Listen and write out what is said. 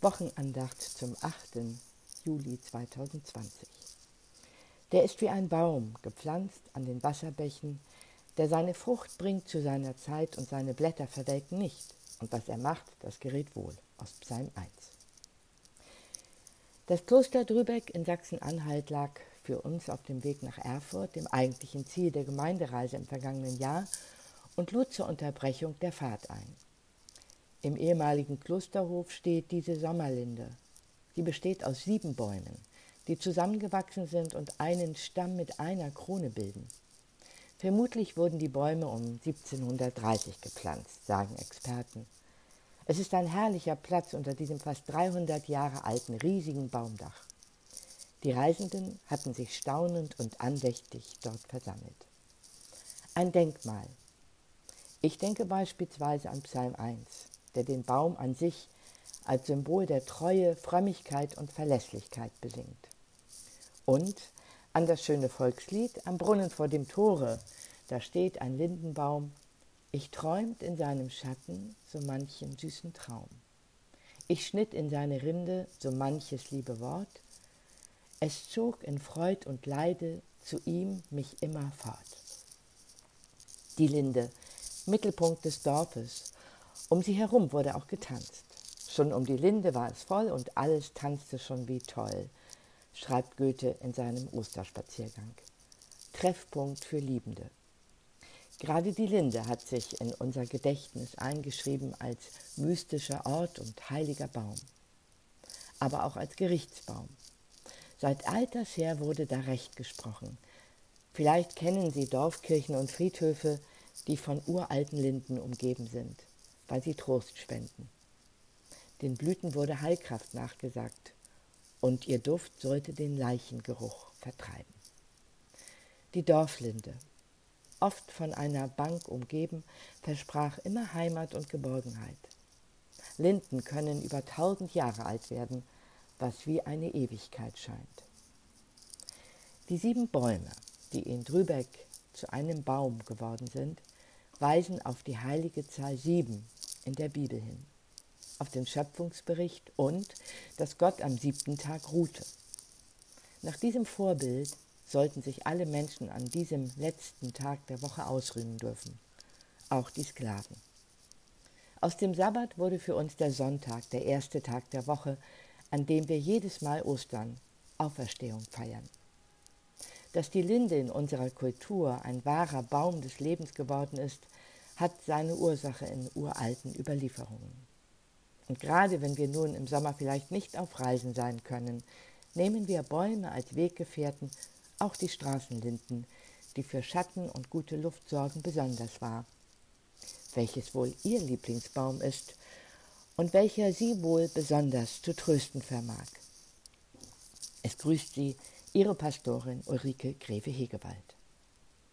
Wochenandacht zum 8. Juli 2020. Der ist wie ein Baum, gepflanzt an den Wasserbächen, der seine Frucht bringt zu seiner Zeit und seine Blätter verwelken nicht. Und was er macht, das gerät wohl, aus Psalm 1. Das Kloster Drübeck in Sachsen-Anhalt lag für uns auf dem Weg nach Erfurt, dem eigentlichen Ziel der Gemeindereise im vergangenen Jahr, und lud zur Unterbrechung der Fahrt ein. Im ehemaligen Klosterhof steht diese Sommerlinde. Sie besteht aus 7 Bäumen, die zusammengewachsen sind und einen Stamm mit einer Krone bilden. Vermutlich wurden die Bäume um 1730 gepflanzt, sagen Experten. Es ist ein herrlicher Platz unter diesem fast 300 Jahre alten riesigen Baumdach. Die Reisenden hatten sich staunend und andächtig dort versammelt. Ein Denkmal. Ich denke beispielsweise an Psalm 1, der den Baum an sich als Symbol der Treue, Frömmigkeit und Verlässlichkeit besingt. Und an das schöne Volkslied Am Brunnen vor dem Tore, da steht ein Lindenbaum, ich träumt in seinem Schatten so manchen süßen Traum. Ich schnitt in seine Rinde so manches liebe Wort, es zog in Freud und Leide zu ihm mich immer fort. Die Linde, Mittelpunkt des Dorfes, um sie herum wurde auch getanzt. Schon um die Linde war es voll und alles tanzte schon wie toll, schreibt Goethe in seinem Osterspaziergang. Treffpunkt für Liebende. Gerade die Linde hat sich in unser Gedächtnis eingeschrieben als mystischer Ort und heiliger Baum, aber auch als Gerichtsbaum. Seit alters her wurde da Recht gesprochen. Vielleicht kennen Sie Dorfkirchen und Friedhöfe, die von uralten Linden umgeben sind, weil sie Trost spenden. Den Blüten wurde Heilkraft nachgesagt und ihr Duft sollte den Leichengeruch vertreiben. Die Dorflinde, oft von einer Bank umgeben, versprach immer Heimat und Geborgenheit. Linden können über 1000 Jahre alt werden, was wie eine Ewigkeit scheint. Die 7 Bäume, die in Drübeck zu einem Baum geworden sind, weisen auf die heilige Zahl 7 in der Bibel hin, auf den Schöpfungsbericht und dass Gott am 7. Tag ruhte. Nach diesem Vorbild sollten sich alle Menschen an diesem letzten Tag der Woche ausruhen dürfen, auch die Sklaven. Aus dem Sabbat wurde für uns der Sonntag, der erste Tag der Woche, an dem wir jedes Mal Ostern, Auferstehung feiern. Dass die Linde in unserer Kultur ein wahrer Baum des Lebens geworden ist, hat seine Ursache in uralten Überlieferungen. Und gerade wenn wir nun im Sommer vielleicht nicht auf Reisen sein können, nehmen wir Bäume als Weggefährten, auch die Straßenlinden, die für Schatten und gute Luft sorgen, besonders wahr. Welches wohl Ihr Lieblingsbaum ist und welcher Sie wohl besonders zu trösten vermag. Es grüßt Sie Ihre Pastorin Ulrike Greve-Hegewald.